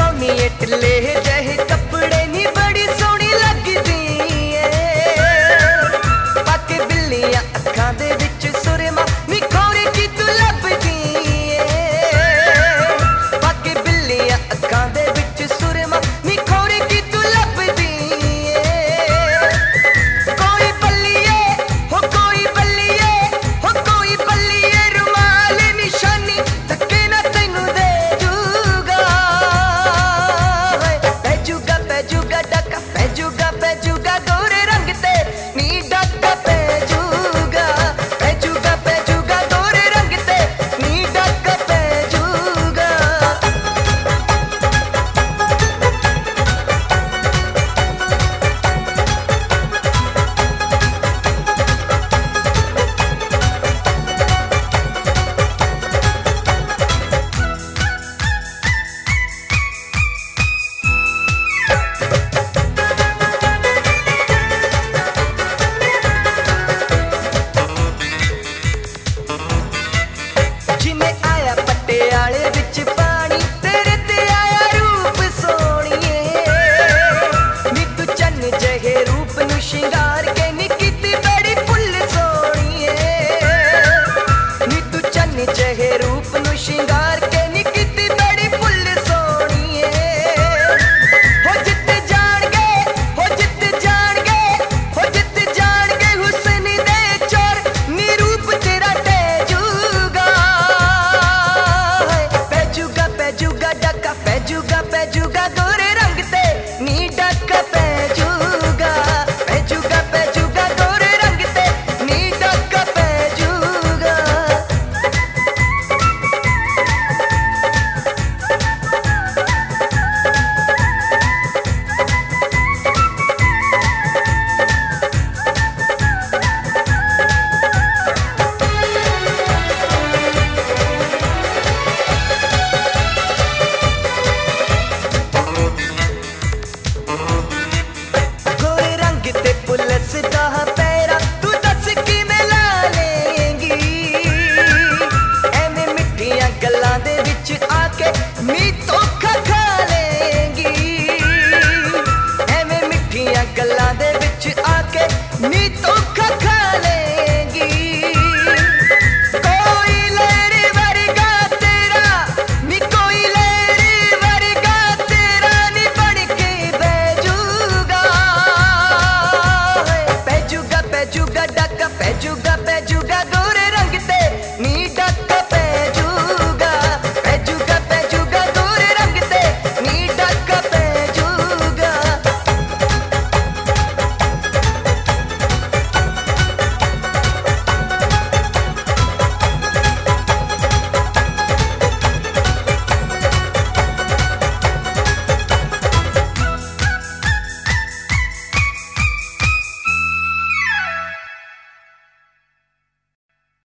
पौनी इटले जहे कपड़े नी बड़ी सोहनी लगदी पाके बिल्लियां अखां दे विच सुरमा नी खोरे की तू लभदी पाके बिल्लियां अखां दे विच सुरमा नी खोरे की तू लभदी कोई बल्लिए हो कोई बल्लिए हो कोई बल्लिए रुमाल निशानी धक्के ना तैनू दे जूगा पैजूगा डका पैजूगा गोरे रंग ते नी डका पैजूगा गोरे रंग ते नी डका पैजूगा जिन्हें आया पटियाले विच पानी तेरे ते आया रूप सोहणीए नी तू चन्न जहे रूप नू शिंगार के नी कीती बड़ी फुल सोहणीए नी तू चन्न जहे रूप नू शिंगार के नी कीती बड़ी फुल सोहणीए हो जित जाणगे हो जित जाणगे हो जित जाणगे हुस्न दे चोर नी रूप तेरा तेजूगा पैजूगा डका पैजूगा गोरे